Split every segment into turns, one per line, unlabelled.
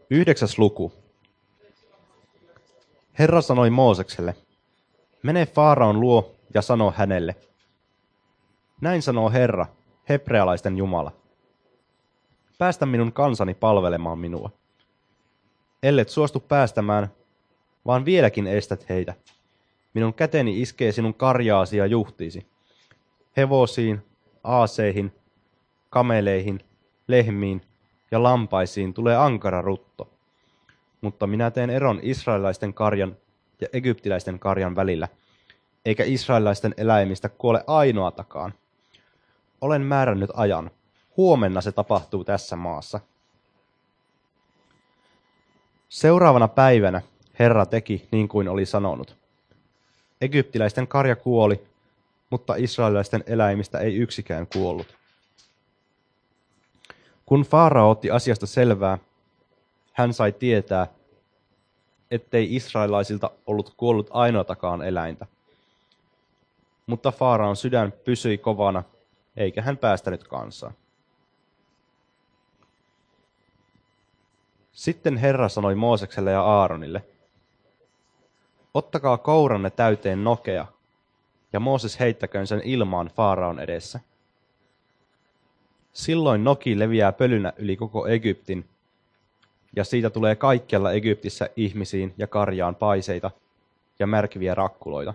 9. luku. Herra sanoi Moosekselle, mene Faaraon luo ja sano hänelle. Näin sanoo Herra, hebrealaisten Jumala. Päästä minun kansani palvelemaan minua. Ellet suostu päästämään, vaan vieläkin estät heitä. Minun käteni iskee sinun karjaasi ja juhtiisi. Hevosiin, aaseihin, kameleihin, lehmiin ja lampaisiin tulee ankara rutto. Mutta minä teen eron israelilaisten karjan ja egyptiläisten karjan välillä, eikä israelilaisten eläimistä kuole ainoatakaan. Olen määrännyt ajan. Huomenna se tapahtuu tässä maassa. Seuraavana päivänä Herra teki niin kuin oli sanonut. Egyptiläisten karja kuoli, mutta israelilaisten eläimistä ei yksikään kuollut. Kun Faarao otti asiasta selvää, hän sai tietää, ettei israelilaisilta ollut kuollut ainoatakaan eläintä. Mutta Faaraon sydän pysyi kovana, eikä hän päästänyt kansaa. Sitten Herra sanoi Moosekselle ja Aaronille, ottakaa kouranne täyteen nokea, ja Mooses heittäköön sen ilmaan Faaraon edessä. Silloin noki leviää pölynä yli koko Egyptin, ja siitä tulee kaikkialla Egyptissä ihmisiin ja karjaan paiseita ja märkiviä rakkuloita.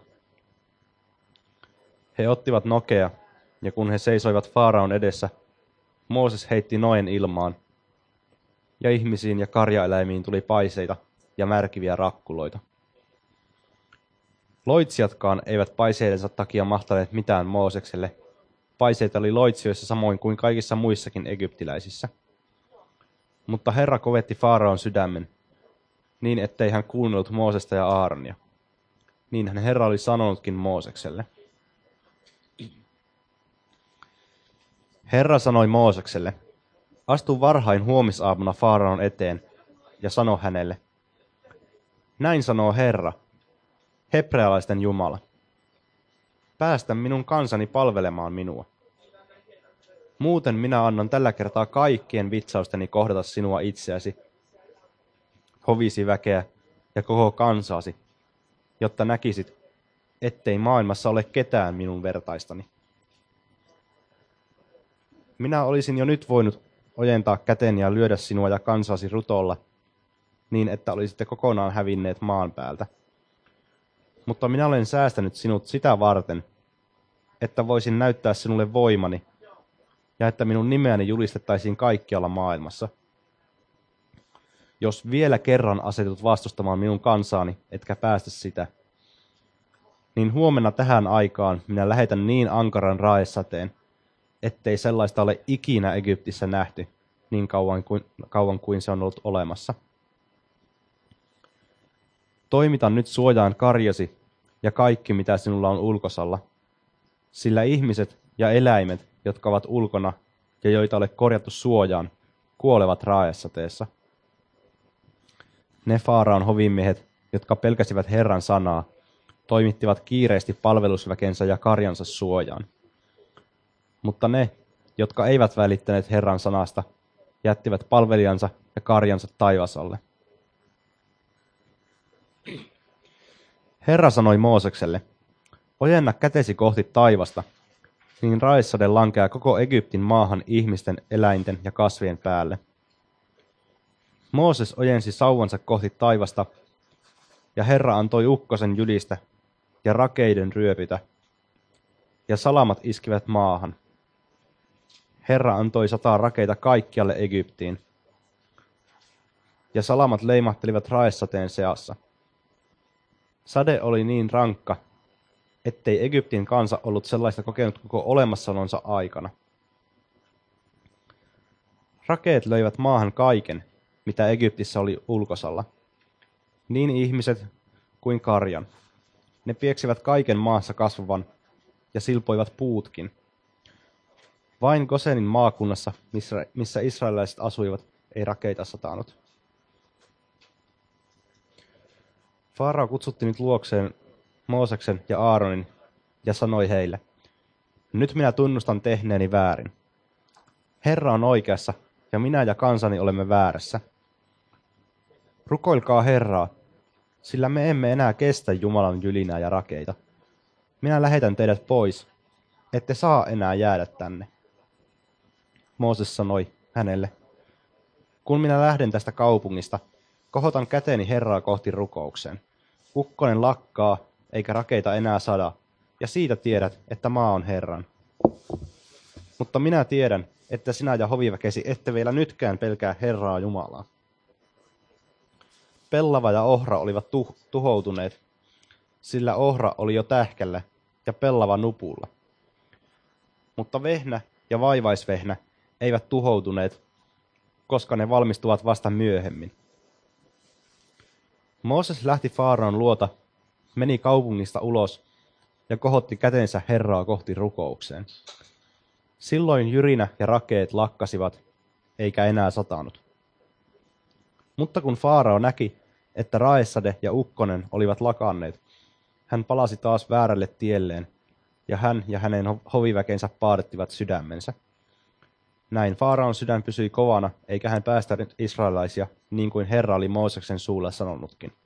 He ottivat nokea, ja kun he seisoivat Faaraon edessä, Mooses heitti noen ilmaan, ja ihmisiin ja karjaeläimiin tuli paiseita ja märkiviä rakkuloita. Loitsijatkaan eivät paiseidensa takia mahtaneet mitään Moosekselle. Paiseita oli loitsijoissa samoin kuin kaikissa muissakin egyptiläisissä. Mutta Herra kovetti Faaraon sydämen, niin ettei hän kuunnellut Moosesta ja Aaronia. Niinhän Herra oli sanonutkin Moosekselle. Herra sanoi Moosekselle, astu varhain huomisaamuna Faaraon eteen ja sano hänelle. Näin sanoo Herra, hebrealaisten Jumala. Päästä minun kansani palvelemaan minua. Muuten minä annan tällä kertaa kaikkien vitsausteni kohdata sinua itseäsi, hovisi väkeä ja koko kansaasi, jotta näkisit, ettei maailmassa ole ketään minun vertaistani. Minä olisin jo nyt voinut ojentaa käteni ja lyödä sinua ja kansasi rutolla, niin että olisitte kokonaan hävinneet maan päältä. Mutta minä olen säästänyt sinut sitä varten, että voisin näyttää sinulle voimani, ja että minun nimeäni julistettaisiin kaikkialla maailmassa. Jos vielä kerran asetut vastustamaan minun kansaani, etkä päästä sitä, niin huomenna tähän aikaan minä lähetän niin ankaran raesateen, ettei sellaista ole ikinä Egyptissä nähty niin kauan kuin se on ollut olemassa. Toimita nyt suojaan karjasi ja kaikki, mitä sinulla on ulkosalla, sillä ihmiset ja eläimet, jotka ovat ulkona ja joita ole korjattu suojaan, kuolevat raesateessa. Ne Faaraon hovimiehet, jotka pelkäsivät Herran sanaa, toimittivat kiireesti palvelusväkensä ja karjansa suojaan. Mutta ne, jotka eivät välittäneet Herran sanasta, jättivät palvelijansa ja karjansa taivasalle. Herra sanoi Moosekselle, ojenna kätesi kohti taivasta, niin raesade lankeaa koko Egyptin maahan ihmisten, eläinten ja kasvien päälle. Mooses ojensi sauvansa kohti taivasta, ja Herra antoi ukkosen jylistä ja rakeiden ryöpytä, ja salamat iskivät maahan. Herra antoi 100 rakeita kaikkialle Egyptiin, ja salamat leimahtelivat raesateen seassa. Sade oli niin rankka, ettei Egyptin kansa ollut sellaista kokenut koko olemassaolonsa aikana. Rakeet löivät maahan kaiken, mitä Egyptissä oli ulkosalla, niin ihmiset kuin karjan. Ne pieksivät kaiken maassa kasvavan ja silpoivat puutkin. Vain Gosenin maakunnassa, missä israelilaiset asuivat, ei rakeita satanut. Faarao kutsutti nyt luokseen Mooseksen ja Aaronin ja sanoi heille, nyt minä tunnustan tehneeni väärin. Herra on oikeassa ja minä ja kansani olemme väärässä. Rukoilkaa Herraa, sillä me emme enää kestä Jumalan jylinää ja rakeita. Minä lähetän teidät pois, ette saa enää jäädä tänne. Mooses sanoi hänelle, kun minä lähden tästä kaupungista, kohotan käteni Herraa kohti rukoukseen. Ukkonen lakkaa, eikä rakeita enää sada, ja siitä tiedät, että maa on Herran. Mutta minä tiedän, että sinä ja hoviväkesi ette vielä nytkään pelkää Herraa Jumalaa. Pellava ja ohra olivat tuhoutuneet, sillä ohra oli jo tähkällä ja pellava nupulla. Mutta vehnä ja vaivaisvehnä eivät tuhoutuneet, koska ne valmistuvat vasta myöhemmin. Mooses lähti Faaraon luota, meni kaupungista ulos ja kohotti kätensä Herraa kohti rukoukseen. Silloin jyrinä ja rakeet lakkasivat, eikä enää satanut. Mutta kun Faarao näki, että raesade ja ukkonen olivat lakanneet, hän palasi taas väärälle tielleen, ja hän ja hänen hoviväkensä paadettivat sydämensä. Näin Faaraon sydän pysyi kovana, eikä hän päästänyt israelaisia, niin kuin Herra oli Mooseksen suulla sanonutkin.